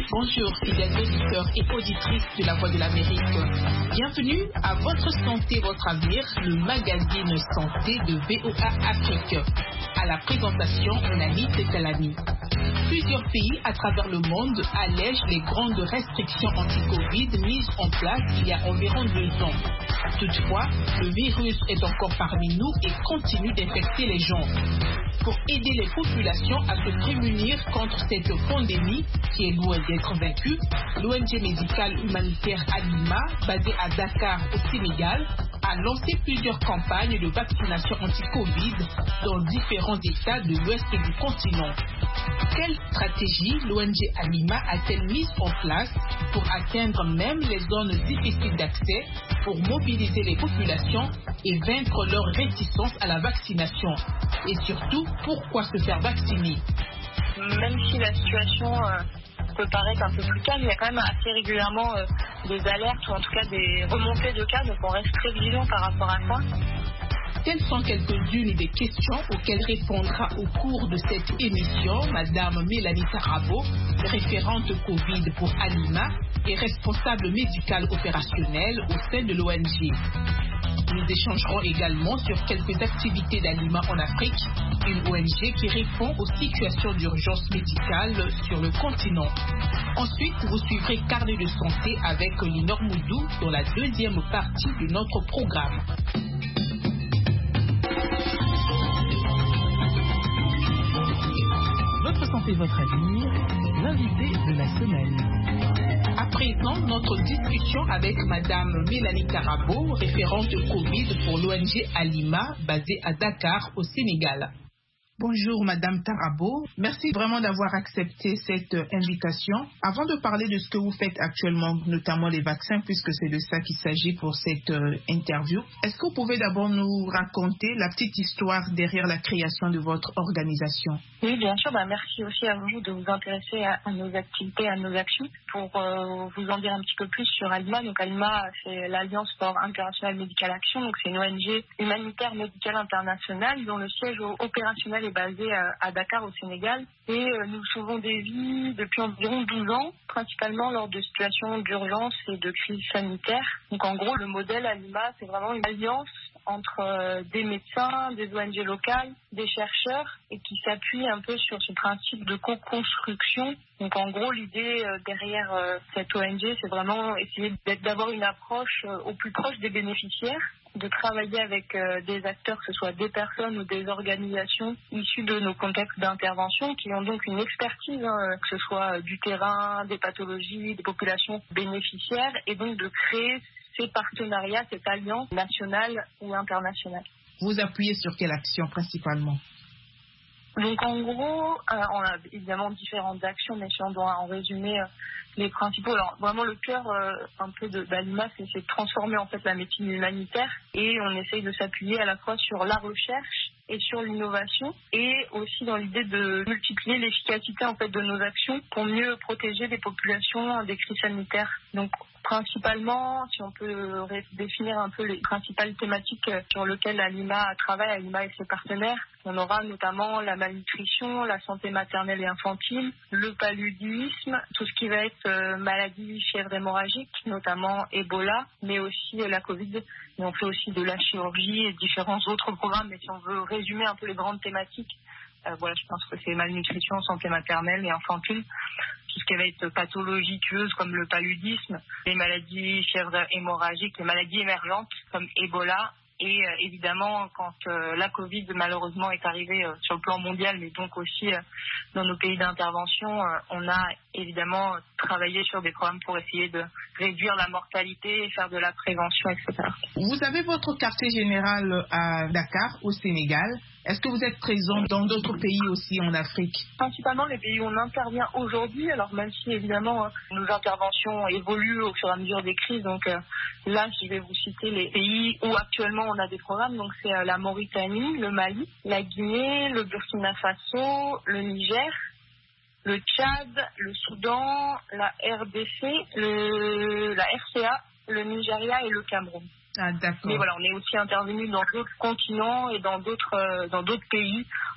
Bonjour fidèles auditeurs et auditrices de la Voix de l'Amérique. Bienvenue à Votre Santé, Votre Avenir, le magazine santé de VOA Afrique. À la présentation, Nani Tetalani. Plusieurs pays à travers le monde allègent les grandes restrictions anti-Covid mises en place il y a environ 2 ans. Toutefois, le virus est encore parmi nous et continue d'infecter les gens. Pour aider les populations à se prémunir contre cette pandémie qui est loin d'être vaincue, l'ONG médicale humanitaire Alima, basée à Dakar au Sénégal, a lancé plusieurs campagnes de vaccination anti-Covid dans différents États de l'ouest du continent. Quelle stratégie l'ONG Alima a-t-elle mise en place pour atteindre même les zones difficiles d'accès pour mobiliser les populations et vaincre leur réticence à la vaccination? Et surtout, pourquoi se faire vacciner? Même si la situation peut paraître un peu plus calme, il y a quand même assez régulièrement des alertes ou en tout cas des remontées de cas, donc on reste très vigilant par rapport à ça. Telles sont quelques-unes des questions auxquelles répondra au cours de cette émission Madame Mélanie Tarabo, référente Covid pour Alima et responsable médicale opérationnelle au sein de l'ONG. Nous échangerons également sur quelques activités d'Alima en Afrique, une ONG qui répond aux situations d'urgence médicale sur le continent. Ensuite, vous suivrez Carnet de santé avec Linor Moudou dans la deuxième partie de notre programme. Votre santé, votre avenir, l'invité de la semaine. À présent, notre discussion avec Madame Mélanie Tarabo, référente Covid pour l'ONG Alima, basée à Dakar, au Sénégal. Bonjour Madame Tarabo, merci vraiment d'avoir accepté cette invitation. Avant de parler de ce que vous faites actuellement, notamment les vaccins, puisque c'est de ça qu'il s'agit pour cette interview, est-ce que vous pouvez d'abord nous raconter la petite histoire derrière la création de votre organisation? Oui, bien sûr. Merci aussi à vous de vous intéresser à nos activités, à nos actions. Pour vous en dire un petit peu plus sur Alima, donc Alima, c'est l'Alliance pour International Medical Action, donc c'est une ONG humanitaire médicale internationale dont le siège opérationnel est basé à Dakar au Sénégal et nous sauvons des vies depuis environ 12 ans, principalement lors de situations d'urgence et de crise sanitaire. Donc en gros, le modèle Alima, c'est vraiment une alliance entre des médecins, des ONG locales, des chercheurs et qui s'appuie un peu sur ce principe de co-construction. Donc en gros, l'idée derrière cette ONG, c'est vraiment essayer d'avoir une approche au plus proche des bénéficiaires, de travailler avec des acteurs, que ce soit des personnes ou des organisations issues de nos contextes d'intervention qui ont donc une expertise, que ce soit du terrain, des pathologies, des populations bénéficiaires, et donc de créer ces partenariats, cette alliance nationale ou internationale. Vous appuyez sur quelle action principalement? Donc en gros, on a évidemment différentes actions, mais si on doit en résumer les principaux, alors vraiment le cœur un peu d'Alima, c'est de transformer en fait la médecine humanitaire, et on essaye de s'appuyer à la fois sur la recherche et sur l'innovation, et aussi dans l'idée de multiplier l'efficacité en fait de nos actions pour mieux protéger les populations des crises sanitaires. Donc principalement, si on peut définir un peu les principales thématiques sur lesquelles Alima travaille, Alima et ses partenaires, on aura notamment la malnutrition, la santé maternelle et infantile, le paludisme, tout ce qui va être maladie, fièvre hémorragique, notamment Ebola, mais aussi la Covid. Mais on fait aussi de la chirurgie et différents autres programmes. Mais si on veut résumer un peu les grandes thématiques, je pense que c'est malnutrition, santé maternelle et infantile. Tout ce qui va être pathologie tueuse comme le paludisme, les maladies fièvre hémorragique, les maladies émergentes comme Ebola. Et évidemment, quand la Covid malheureusement est arrivée sur le plan mondial, mais donc aussi dans nos pays d'intervention, on a évidemment travaillé sur des programmes pour essayer de réduire la mortalité, faire de la prévention, etc. Vous avez votre quartier général à Dakar, au Sénégal. Est-ce que vous êtes présent dans d'autres pays aussi en Afrique? Principalement les pays où on intervient aujourd'hui, alors même si évidemment nos interventions évoluent au fur et à mesure des crises, donc là je vais vous citer les pays où actuellement on a des programmes, donc c'est la Mauritanie, le Mali, la Guinée, le Burkina Faso, le Niger, le Tchad, le Soudan, la RDC, la RCA, le Nigeria et le Cameroun. Ah, d'accord. Mais voilà, on est aussi intervenu dans d'autres continents et dans d'autres pays